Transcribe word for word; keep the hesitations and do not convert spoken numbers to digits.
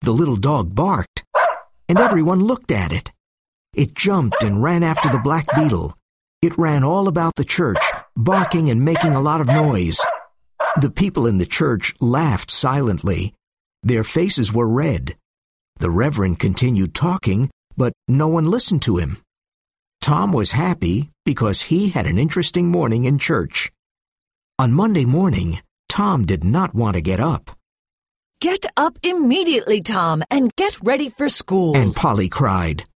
the little dog barked, and everyone looked at it. It jumped and ran after the black beetle. It ran all about the church, barking and making a lot of noise. The people in the church laughed silently. Their faces were red. The Reverend continued talking, but no one listened to him. Tom was happy because he had an interesting morning in church. On Monday morning, Tom did not want to get up. "Get up immediately, Tom, and get ready for school," And Polly cried.